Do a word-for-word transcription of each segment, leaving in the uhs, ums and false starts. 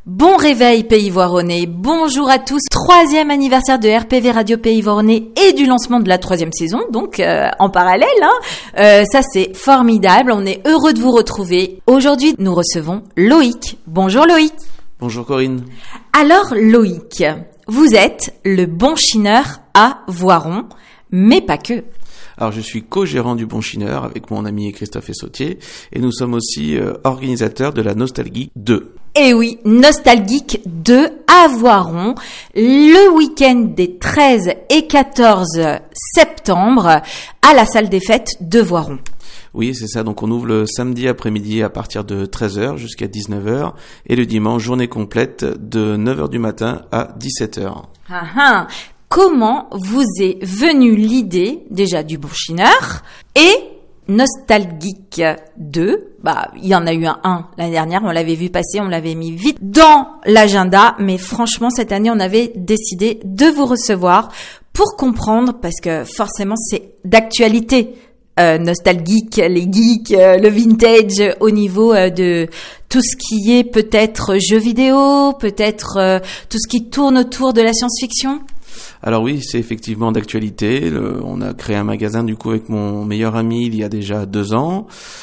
Bon réveil Pays Voironnais, bonjour à tous, troisième anniversaire de R P V Radio Pays Voironnais et du lancement de la troisième saison, donc euh, en parallèle, hein. euh, ça c'est formidable, on est heureux de vous retrouver. Aujourd'hui nous recevons Loïc, bonjour Loïc. Bonjour Corinne. Alors Loïc, vous êtes le Bon Chineur à Voiron, mais pas que. Alors je suis co-gérant du Bon Chineur avec mon ami Christophe Essautier et nous sommes aussi euh, organisateurs de la Nostalgie deux. Eh oui, Nostalgique deux à Voiron, le week-end des treize et quatorze septembre à la salle des fêtes de Voiron. Oui, c'est ça. Donc on ouvre le samedi après-midi à partir de treize heures jusqu'à dix-neuf heures et le dimanche journée complète de neuf heures du matin à dix-sept heures. Ah ah. Comment vous est venue l'idée déjà du Bon Chineur et Nostalgique deux? Bah, il y en a eu un, un l'année dernière, on l'avait vu passer, on l'avait mis vite dans l'agenda, mais franchement cette année on avait décidé de vous recevoir pour comprendre, parce que forcément c'est d'actualité. Euh, nostalgique, les geeks, euh, le vintage au niveau euh, de tout ce qui est peut-être jeux vidéo, peut-être euh, tout ce qui tourne autour de la science-fiction. Alors oui, c'est effectivement d'actualité. Le, on a créé un magasin du coup avec mon meilleur ami il y a déjà deux ans.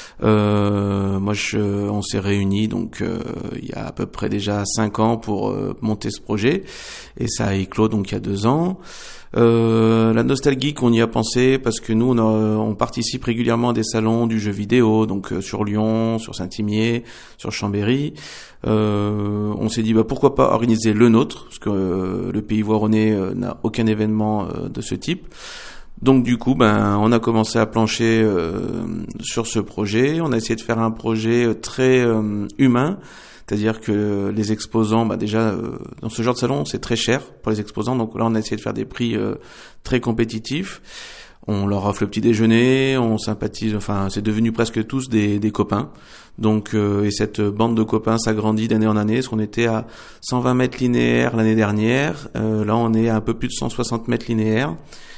Euh, moi, je, on s'est réunis donc euh, il y a à peu près déjà cinq ans pour euh, monter ce projet et ça a éclos donc il y a deux ans. Euh, la nostalgie qu'on y a pensé parce que nous on, a, on participe régulièrement à des salons du jeu vidéo, donc euh, sur Lyon, sur Saint-Imier, sur Chambéry. Euh, on s'est dit bah pourquoi pas organiser le nôtre parce que euh, le Pays Voironnais euh, n'a aucun événement euh, de ce type. Donc du coup ben on a commencé à plancher euh, sur ce projet. On a essayé de faire un projet très euh, humain. C'est-à-dire que les exposants, bah déjà euh, dans ce genre de salon, c'est très cher pour les exposants. Donc là, on a essayé de faire des prix euh, très compétitifs. On leur offre le petit déjeuner, on sympathise. Enfin, c'est devenu presque tous des, des copains. Donc euh, et cette bande de copains s'agrandit d'année en année. Parce qu'on était à cent vingt mètres linéaires l'année dernière. Euh, là, on est à un peu plus de cent soixante mètres linéaires.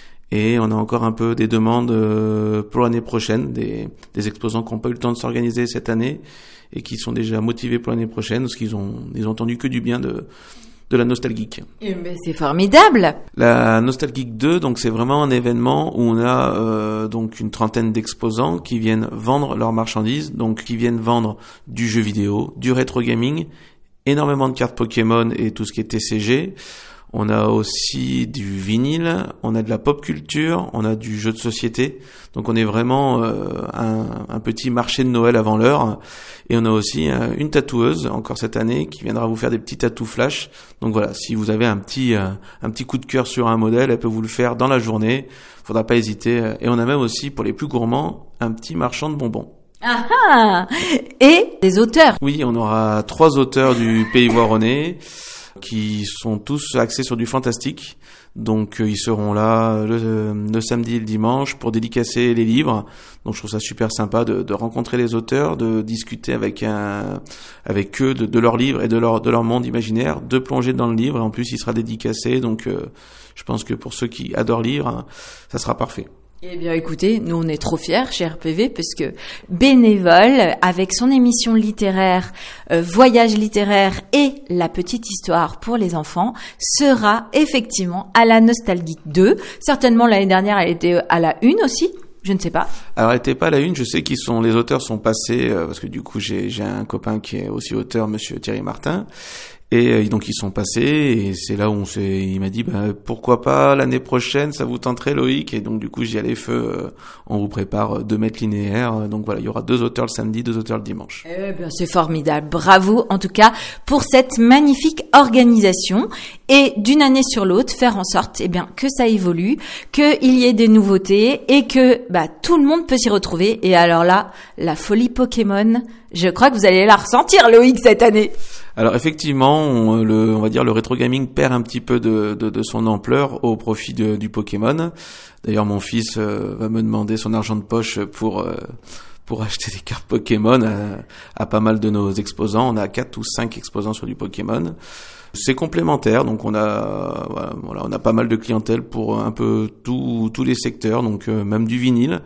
Et on a encore un peu des demandes euh, pour l'année prochaine, des, des exposants qui n'ont pas eu le temps de s'organiser cette année et qui sont déjà motivés pour l'année prochaine parce qu'ils ont ils ont entendu que du bien de de la Nostalgique. Mais c'est formidable. La Nostalgique deux, donc c'est vraiment un événement où on a euh, donc une trentaine d'exposants qui viennent vendre leurs marchandises, donc qui viennent vendre du jeu vidéo, du rétro gaming, énormément de cartes Pokémon et tout ce qui est T C G. On a aussi du vinyle, on a de la pop culture, on a du jeu de société. Donc on est vraiment euh, un, un petit marché de Noël avant l'heure. Et on a aussi euh, une tatoueuse encore cette année qui viendra vous faire des petits tatous flash. Donc voilà, si vous avez un petit euh, un petit coup de cœur sur un modèle, elle peut vous le faire dans la journée. Faudra pas hésiter. Et on a même aussi pour les plus gourmands un petit marchand de bonbons. Ah ah. Et des auteurs. Oui, on aura trois auteurs du Pays Voironnais qui sont tous axés sur du fantastique. Donc euh, ils seront là le, le samedi et le dimanche pour dédicacer les livres. Donc je trouve ça super sympa de, de rencontrer les auteurs, de discuter avec un, avec eux de, de leurs livres et de leur de leur monde imaginaire, de plonger dans le livre. Et en plus il sera dédicacé. Donc euh, je pense que pour ceux qui adorent lire, hein, ça sera parfait. Eh bien, écoutez, nous, on est trop fiers chez R P V parce que Bénévole, avec son émission littéraire, euh, Voyage littéraire et La petite histoire pour les enfants, sera effectivement à la Nostalgique deux. Certainement, l'année dernière, elle était à la une aussi. Je ne sais pas. Alors, elle était pas à la une. Je sais qu'ils sont, les auteurs sont passés, euh, parce que du coup, j'ai, j'ai un copain qui est aussi auteur, monsieur Thierry Martin. Et euh, donc ils sont passés et c'est là où on s'est, il m'a dit bah, pourquoi pas l'année prochaine ça vous tenterait Loïc, et donc du coup j'y allais feu, euh, on vous prépare deux mètres linéaires, donc voilà il y aura deux auteurs le samedi, deux auteurs le dimanche. Eh bien c'est formidable, bravo en tout cas pour cette magnifique organisation et d'une année sur l'autre faire en sorte eh bien que ça évolue, qu'il y ait des nouveautés et que bah tout le monde peut s'y retrouver. Et alors là la folie Pokémon, je crois que vous allez la ressentir Loïc cette année. Alors effectivement, on, le, on va dire le rétro gaming perd un petit peu de, de, de son ampleur au profit de, du Pokémon. D'ailleurs, mon fils euh, va me demander son argent de poche pour euh, pour acheter des cartes Pokémon à, à pas mal de nos exposants. On a quatre ou cinq exposants sur du Pokémon. C'est complémentaire, donc on a voilà, on a pas mal de clientèle pour un peu tous tous les secteurs, donc euh, même du vinyle.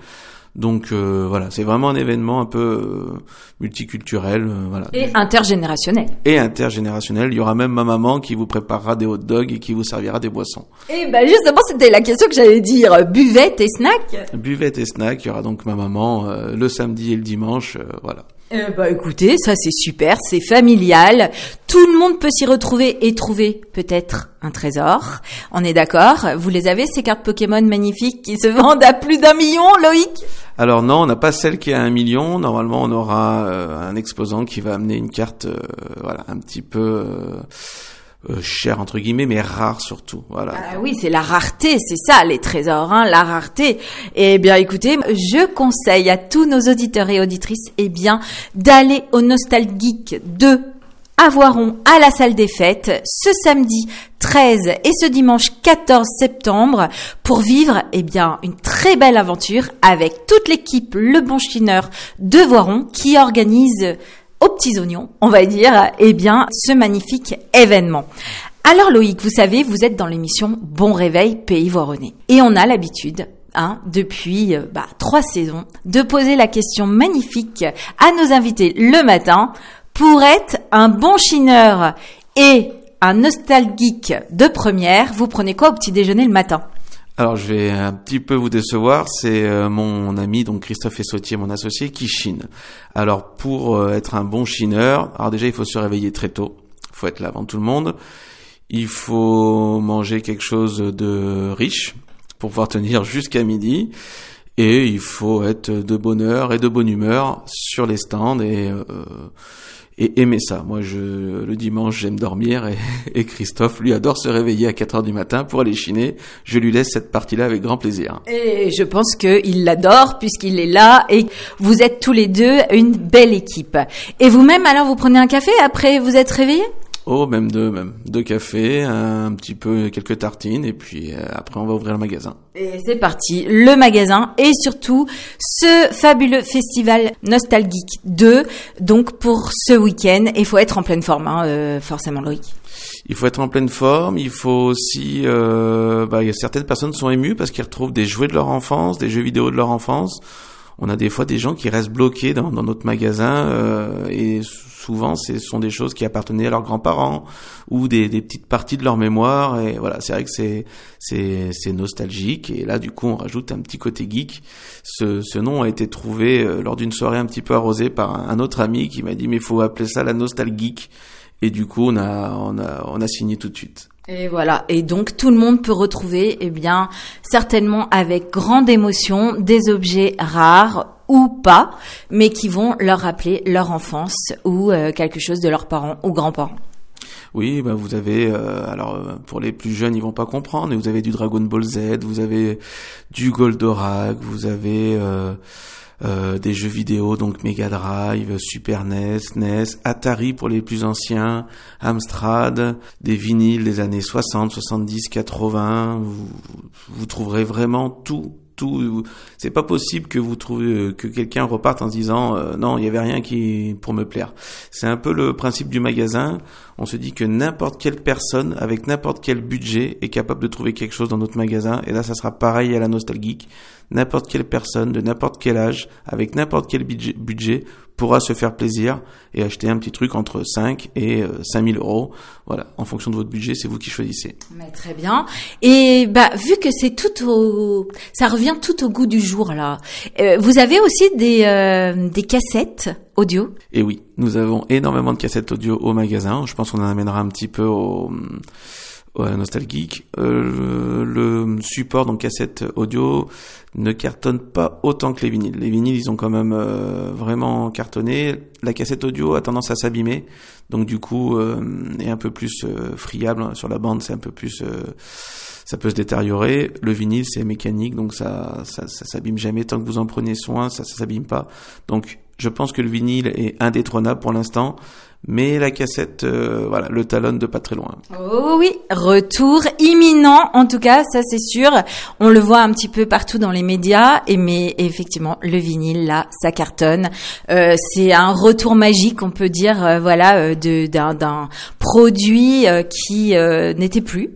Donc euh, voilà, c'est vraiment un événement un peu euh, multiculturel, euh, voilà. Et intergénérationnel. Et intergénérationnel. Il y aura même ma maman qui vous préparera des hot dogs et qui vous servira des boissons. Et ben justement, c'était la question que j'allais dire. Buvette et snack. Buvette et snack. Il y aura donc ma maman euh, le samedi et le dimanche, euh, voilà. Eh ben écoutez, ça c'est super, c'est familial. Tout le monde peut s'y retrouver et trouver peut-être un trésor. On est d'accord? Vous les avez, ces cartes Pokémon magnifiques qui se vendent à plus d'un million, Loïc? Alors non, on n'a pas celle qui est à un million. Normalement, on aura euh, un exposant qui va amener une carte, euh, voilà, un petit peu euh, euh, chère entre guillemets, mais rare surtout. Voilà. Ah oui, c'est la rareté, c'est ça les trésors, hein, la rareté. Eh bien, écoutez, je conseille à tous nos auditeurs et auditrices, eh bien, d'aller au Nostalgeek deux à Voiron, à la salle des fêtes, ce samedi treize et ce dimanche quatorze septembre, pour vivre, eh bien, une très belle aventure avec toute l'équipe Le Bon Chineur de Voiron qui organise aux petits oignons, on va dire, eh bien, ce magnifique événement. Alors Loïc, vous savez, vous êtes dans l'émission Bon Réveil Pays Voironnais. Et on a l'habitude, hein, depuis euh, bah, trois saisons, de poser la question magnifique à nos invités le matin. Pour être un bon chineur et un nostalgeek de première, vous prenez quoi au petit déjeuner le matin ? Alors je vais un petit peu vous décevoir, c'est euh, mon ami donc Christophe Essautier, mon associé, qui chine. Alors pour euh, être un bon chineur, alors déjà il faut se réveiller très tôt, il faut être là avant tout le monde, il faut manger quelque chose de riche pour pouvoir tenir jusqu'à midi, et il faut être de bonne heure et de bonne humeur sur les stands et euh, et aimer ça. Moi, je le dimanche, j'aime dormir et, et Christophe, lui, adore se réveiller à quatre heures du matin pour aller chiner. Je lui laisse cette partie-là avec grand plaisir. Et je pense qu'il l'adore puisqu'il est là et vous êtes tous les deux une belle équipe. Et vous-même, alors, vous prenez un café après vous êtes réveillé ? Oh, même deux, même deux cafés, un petit peu, quelques tartines, et puis euh, après on va ouvrir le magasin. Et c'est parti, le magasin et surtout ce fabuleux festival Nostalgeek deux. Donc pour ce week-end, il faut être en pleine forme, hein, euh, forcément Loïc. Il faut être en pleine forme, il faut aussi... Euh, bah, il y a certaines personnes sont émues parce qu'ils retrouvent des jouets de leur enfance, des jeux vidéo de leur enfance. On a des fois des gens qui restent bloqués dans, dans notre magasin euh, et souvent ce sont des choses qui appartenaient à leurs grands-parents ou des, des petites parties de leur mémoire, et voilà, c'est vrai que c'est c'est c'est nostalgique, et là du coup on rajoute un petit côté geek. Ce ce nom a été trouvé euh, lors d'une soirée un petit peu arrosée par un, un autre ami qui m'a dit mais il faut appeler ça la nostalgeek, et du coup on a on a on a signé tout de suite. Et voilà, et donc tout le monde peut retrouver, eh bien, certainement avec grande émotion, des objets rares ou pas, mais qui vont leur rappeler leur enfance ou euh, quelque chose de leurs parents ou grands-parents. Oui, bah vous avez, euh, alors euh, pour les plus jeunes, ils vont pas comprendre, mais vous avez du Dragon Ball Z, vous avez du Goldorak, vous avez euh, euh, des jeux vidéo, donc Mega Drive, Super N E S, N E S, Atari pour les plus anciens, Amstrad, des vinyles des années soixante, soixante-dix, quatre-vingts. Vous, vous trouverez vraiment tout. Tout, c'est pas possible que vous trouviez que quelqu'un reparte en se disant euh, non, il y avait rien qui pour me plaire. C'est un peu le principe du magasin. On se dit que n'importe quelle personne avec n'importe quel budget est capable de trouver quelque chose dans notre magasin, et là ça sera pareil à la Nostalgeek. N'importe quelle personne de n'importe quel âge avec n'importe quel budget, budget pourra se faire plaisir et acheter un petit truc entre cinq et cinq mille euros. Voilà, en fonction de votre budget, c'est vous qui choisissez. Mais très bien. Et bah vu que c'est tout au, ça revient tout au goût du jour là. Euh, vous avez aussi des euh, des cassettes audio. Et oui, nous avons énormément de cassettes audio au magasin. Je pense qu'on en amènera un petit peu au Ouais, Nostalgeek. Euh, le, le support, donc cassette audio, ne cartonne pas autant que les vinyles. Les vinyles, ils ont quand même euh, vraiment cartonné. La cassette audio a tendance à s'abîmer, donc du coup, euh, est un peu plus euh, friable sur la bande. C'est un peu plus, euh, ça peut se détériorer. Le vinyle, c'est mécanique, donc ça, ça, ça s'abîme jamais tant que vous en prenez soin. Ça, ça s'abîme pas. Donc, je pense que le vinyle est indétrônable pour l'instant. Mais la cassette, euh, voilà, le talonne de pas très loin. Oh oui, retour imminent, en tout cas, ça c'est sûr. On le voit un petit peu partout dans les médias, et mais effectivement, le vinyle là, ça cartonne. Euh, c'est un retour magique, on peut dire, euh, voilà, euh, de d'un, d'un produit euh, qui euh, n'était plus.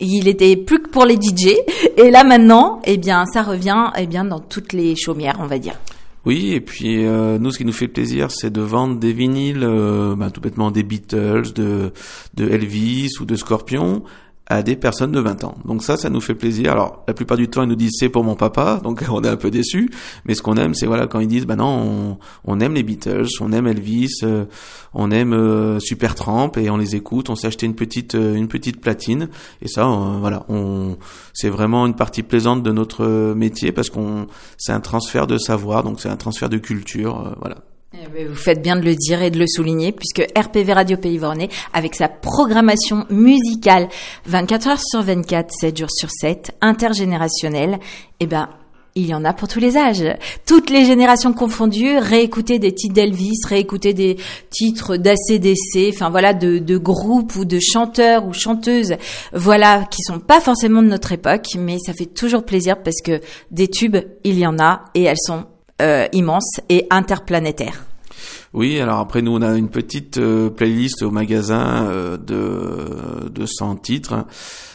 Il était plus que pour les D J. Et là, maintenant, eh bien, ça revient, eh bien, dans toutes les chaumières, on va dire. Oui, et puis euh, nous, ce qui nous fait plaisir, c'est de vendre des vinyles, euh, bah, tout bêtement des Beatles, de, de Elvis ou de Scorpion, à des personnes de vingt ans. Donc ça, ça nous fait plaisir. Alors, la plupart du temps, ils nous disent c'est pour mon papa, donc on est un peu déçus. Mais ce qu'on aime, c'est voilà quand ils disent bah non, on, on aime les Beatles, on aime Elvis, euh, on aime euh, Supertramp et on les écoute. On s'est acheté une petite euh, une petite platine et ça, euh, voilà, on c'est vraiment une partie plaisante de notre métier parce qu'on c'est un transfert de savoir, donc c'est un transfert de culture, euh, voilà. Vous faites bien de le dire et de le souligner puisque R P V Radio Pays Voronais, avec sa programmation musicale vingt-quatre heures sur vingt-quatre, sept jours sur sept, intergénérationnelle, eh ben, il y en a pour tous les âges. Toutes les générations confondues, réécouter des titres d'Elvis, réécouter des titres d'A C D C, enfin voilà, de, de groupes ou de chanteurs ou chanteuses, voilà, qui sont pas forcément de notre époque, mais ça fait toujours plaisir parce que des tubes, il y en a et elles sont Euh, immense et interplanétaire. Oui, alors après nous on a une petite euh, playlist au magasin euh, de de cent titres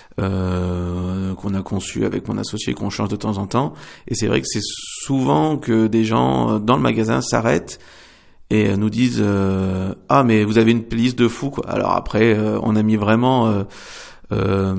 euh, qu'on a conçu avec mon associé, qu'on change de temps en temps, et c'est vrai que c'est souvent que des gens dans le magasin s'arrêtent et nous disent euh, ah mais vous avez une playlist de fou quoi. Alors après euh, on a mis vraiment euh, Euh,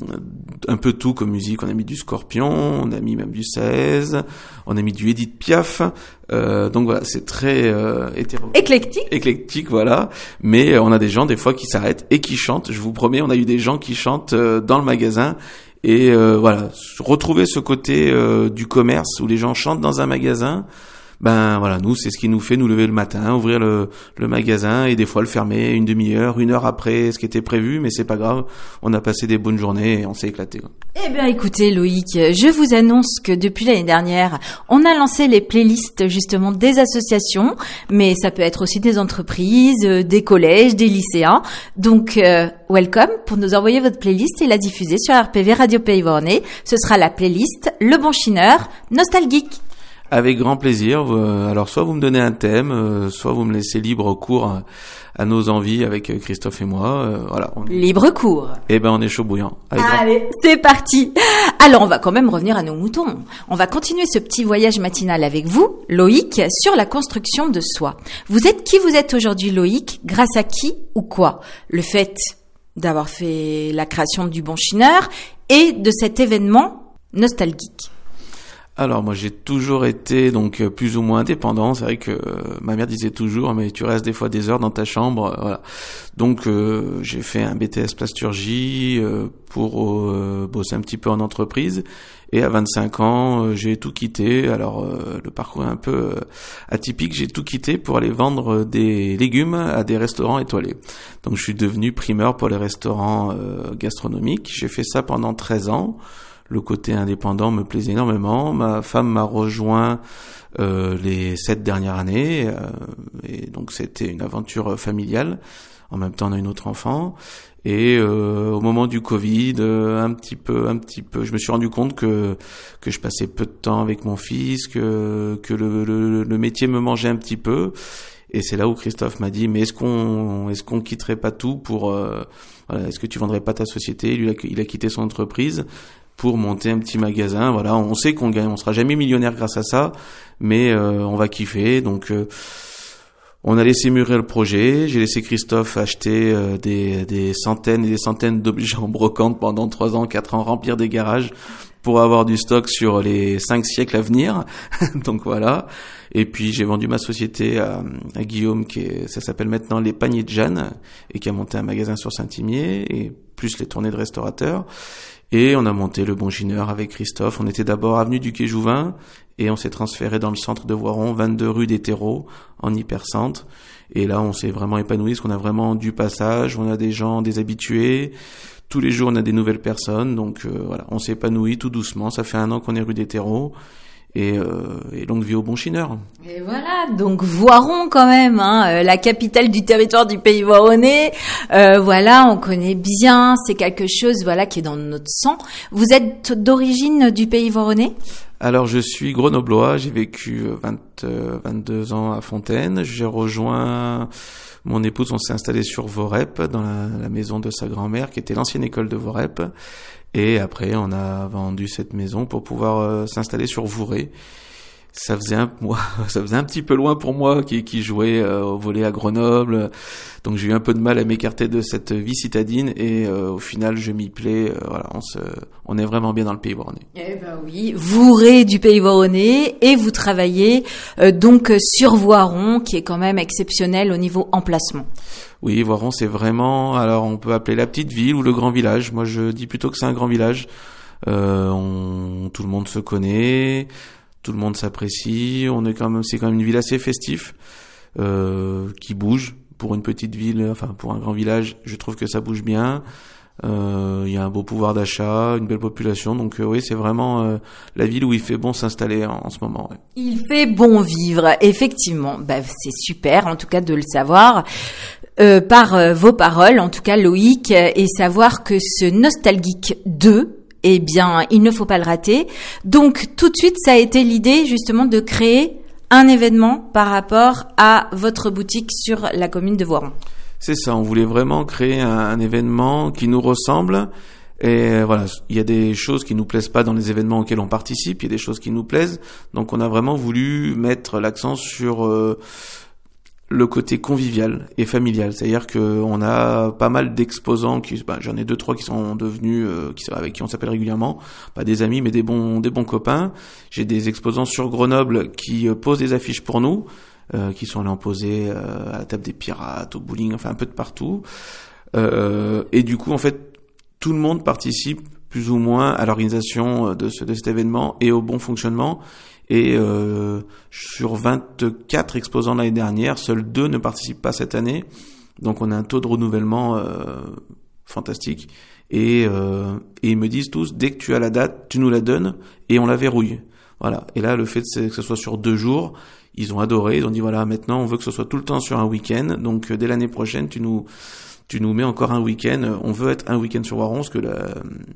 un peu tout comme musique. On a mis du Scorpion, on a mis même du seize, on a mis du Edith Piaf. Euh, donc voilà, c'est très euh, hétéro... éclectique. Éclectique, voilà. Mais on a des gens des fois qui s'arrêtent et qui chantent. Je vous promets, on a eu des gens qui chantent euh, dans le magasin. Et euh, voilà, retrouver ce côté euh, du commerce où les gens chantent dans un magasin. Ben voilà, nous c'est ce qui nous fait nous lever le matin, ouvrir le, le magasin et des fois le fermer une demi-heure, une heure après ce qui était prévu, mais c'est pas grave, on a passé des bonnes journées et on s'est éclaté. Eh bien écoutez Loïc, je vous annonce que depuis l'année dernière, on a lancé les playlists justement des associations, mais ça peut être aussi des entreprises, des collèges, des lycéens. Donc euh, welcome pour nous envoyer votre playlist et la diffuser sur R P V Radio Pays Voronais. Ce sera la playlist Le Bon Chineur Nostalgique. Avec grand plaisir. Alors soit vous me donnez un thème, soit vous me laissez libre cours à nos envies avec Christophe et moi. Voilà. On... Libre cours. Eh ben on est chaud bouillant. Avec Allez, grand... c'est parti. Alors on va quand même revenir à nos moutons. On va continuer ce petit voyage matinal avec vous, Loïc, sur la construction de soi. Vous êtes qui vous êtes aujourd'hui, Loïc? Grâce à qui ou quoi? Le fait d'avoir fait la création du Bon Chineur et de cet événement nostalgique. Alors moi j'ai toujours été donc plus ou moins indépendant. C'est vrai que euh, ma mère disait toujours mais tu restes des fois des heures dans ta chambre, euh, voilà. Donc euh, j'ai fait un B T S plasturgie euh, pour euh, bosser un petit peu en entreprise et à vingt-cinq ans euh, j'ai tout quitté. Alors euh, le parcours est un peu euh, atypique, j'ai tout quitté pour aller vendre des légumes à des restaurants étoilés. Donc je suis devenu primeur pour les restaurants euh, gastronomiques. J'ai fait ça pendant treize ans. Le côté indépendant me plaisait énormément. Ma femme m'a rejoint euh, les sept dernières années, euh, et donc c'était une aventure familiale. En même temps, on a une autre enfant. Et euh, au moment du Covid, euh, un petit peu, un petit peu, je me suis rendu compte que que je passais peu de temps avec mon fils, que que le le, le métier me mangeait un petit peu. Et c'est là où Christophe m'a dit mais est-ce qu'on est-ce qu'on quitterait pas tout pour euh, voilà, est-ce que tu vendrais pas ta société? Lui, il a, il a quitté son entreprise pour monter un petit magasin. Voilà, on sait qu'on gagne, on sera jamais millionnaire grâce à ça, mais euh, on va kiffer. Donc euh, on a laissé mûrir le projet. J'ai laissé Christophe acheter euh, des des centaines et des centaines d'objets en brocante pendant trois ans, quatre ans, remplir des garages pour avoir du stock sur les cinq siècles à venir. Donc voilà. Et puis j'ai vendu ma société à, à Guillaume, qui est, ça s'appelle maintenant Les Paniers de Jeanne, et qui a monté un magasin sur Saint-Imier, et plus les tournées de restaurateurs. Et on a monté le Bon Chineur avec Christophe. On était d'abord avenue du Quai Jouvin et on s'est transféré dans le centre de Voiron, vingt-deux rue des Terreaux, en hypercentre. Et là, on s'est vraiment épanoui parce qu'on a vraiment du passage, on a des gens, des habitués. Tous les jours, on a des nouvelles personnes. Donc euh, voilà, on s'est épanoui tout doucement. Ça fait un an qu'on est rue des Terreaux. Et, euh, et longue vie au Bon Chineur. Et voilà, donc Voiron quand même, hein, euh, la capitale du territoire du Pays Voironnais. Euh, voilà, on connaît bien, c'est quelque chose, voilà, qui est dans notre sang. Vous êtes d'origine du Pays Voironnais ? Alors, je suis grenoblois, j'ai vécu vingt, euh, vingt-deux ans à Fontaine. J'ai rejoint mon épouse, on s'est installé sur Vorep, dans la, la maison de sa grand-mère, qui était l'ancienne école de Vorep. Et après, on a vendu cette maison pour pouvoir euh, s'installer sur Vouré. Ça faisait un moi, ça faisait un petit peu loin pour moi qui, qui jouait euh, au volley à Grenoble. Donc j'ai eu un peu de mal à m'écarter de cette vie citadine et euh, au final je m'y plais. Euh, voilà, on se, on est vraiment bien dans le Pays Voironnais. Eh ben oui, Vouré du Pays Voironnais et vous travaillez euh, donc sur Voiron qui est quand même exceptionnel au niveau emplacement. Oui, Voiron c'est vraiment, alors on peut appeler la petite ville ou le grand village. Moi je dis plutôt que c'est un grand village. Euh, on, tout le monde se connaît. Tout le monde s'apprécie, on est quand même, c'est quand même une ville assez festive, euh, qui bouge pour une petite ville, enfin pour un grand village. Je trouve que ça bouge bien. Euh, il y a un beau pouvoir d'achat, une belle population, donc euh, oui, c'est vraiment euh, la ville où il fait bon s'installer en, en ce moment. Ouais. Il fait bon vivre, effectivement. Bah, c'est super, en tout cas de le savoir. Euh, par euh, vos paroles, en tout cas Loïc, et savoir que ce Nostalgeek deux, eh bien, il ne faut pas le rater. Donc, tout de suite, ça a été l'idée, justement, de créer un événement par rapport à votre boutique sur la commune de Voiron. C'est ça, on voulait vraiment créer un, un événement qui nous ressemble. Et voilà, il y a des choses qui nous plaisent pas dans les événements auxquels on participe, il y a des choses qui nous plaisent. Donc, on a vraiment voulu mettre l'accent sur euh, le côté convivial et familial, c'est-à-dire que on a pas mal d'exposants qui, bah, j'en ai deux trois qui sont devenus, euh, qui avec qui on s'appelle régulièrement, pas des amis mais des bons des bons copains. J'ai des exposants sur Grenoble qui euh, posent des affiches pour nous, euh, qui sont allés en poser euh, à la table des pirates, au bowling, enfin un peu de partout. Euh, et du coup en fait tout le monde participe plus ou moins à l'organisation de ce de cet événement et au bon fonctionnement. Et euh, sur vingt-quatre exposants l'année dernière, seuls deux ne participent pas cette année. Donc on a un taux de renouvellement euh, fantastique. Et, euh, et ils me disent tous, dès que tu as la date, tu nous la donnes et on la verrouille. Voilà. Et là, le fait que ce soit sur deux jours, ils ont adoré. Ils ont dit, voilà, maintenant on veut que ce soit tout le temps sur un week-end. Donc dès l'année prochaine, tu nous, tu nous mets encore un week-end. On veut être un week-end sur Voiron, parce que la...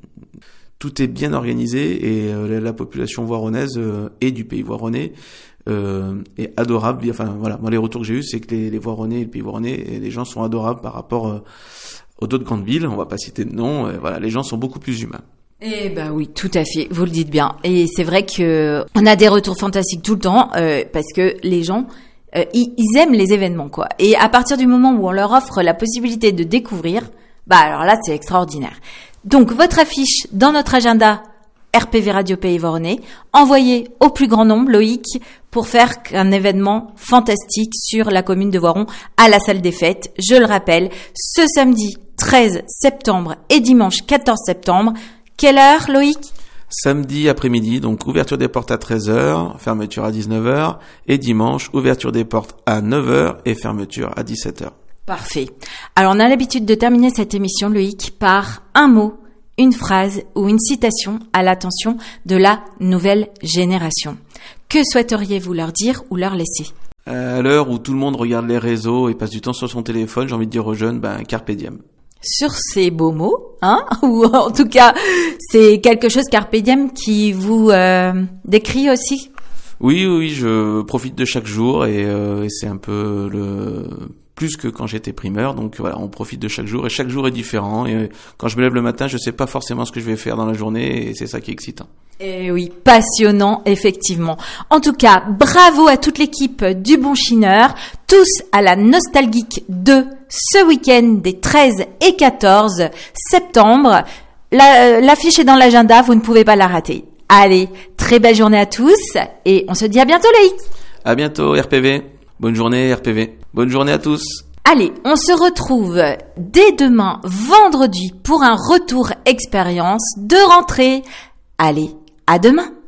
tout est bien organisé et euh, la population voironnaise euh, et du Pays Voironnais euh, est adorable. Enfin voilà, moi les retours que j'ai eus, c'est que les, les Voironnais et le Pays Voironnais, et les gens sont adorables par rapport euh, aux autres grandes villes. On va pas citer de nom. Euh, voilà, les gens sont beaucoup plus humains. Eh ben oui, tout à fait. Vous le dites bien. Et c'est vrai que on a des retours fantastiques tout le temps euh, parce que les gens euh, ils, ils aiment les événements quoi. Et à partir du moment où on leur offre la possibilité de découvrir, bah alors là c'est extraordinaire. Donc, votre affiche dans notre agenda R P V Radio Pays Voironnais, envoyez au plus grand nombre, Loïc, pour faire un événement fantastique sur la commune de Voiron à la salle des fêtes. Je le rappelle, ce samedi treize septembre et dimanche quatorze septembre. Quelle heure, Loïc ? Samedi après-midi, donc ouverture des portes à treize heures, fermeture à dix-neuf heures, et dimanche, ouverture des portes à neuf heures et fermeture à dix-sept heures. Parfait. Alors, on a l'habitude de terminer cette émission, Loïc, par un mot, une phrase ou une citation à l'attention de la nouvelle génération. Que souhaiteriez-vous leur dire ou leur laisser ? À l'heure où tout le monde regarde les réseaux et passe du temps sur son téléphone, j'ai envie de dire aux jeunes, ben, carpe diem. Sur ces beaux mots, hein, ou en tout cas, c'est quelque chose, carpe diem, qui vous euh, décrit aussi ? Oui, oui, je profite de chaque jour et, euh, et c'est un peu le... plus que quand j'étais primeur, donc voilà, on profite de chaque jour et chaque jour est différent et quand je me lève le matin, je sais pas forcément ce que je vais faire dans la journée et c'est ça qui est excitant. Et oui, passionnant, effectivement. En tout cas, bravo à toute l'équipe du Bon Chineur, tous à la Nostalgeek deux ce week-end des treize et quatorze septembre. La, l'affiche est dans l'agenda, vous ne pouvez pas la rater. Allez, très belle journée à tous et on se dit à bientôt, Loïc. À bientôt, R P V. Bonne journée, R P V. Bonne journée à tous. Allez, on se retrouve dès demain, vendredi, pour un retour expérience de rentrée. Allez, à demain.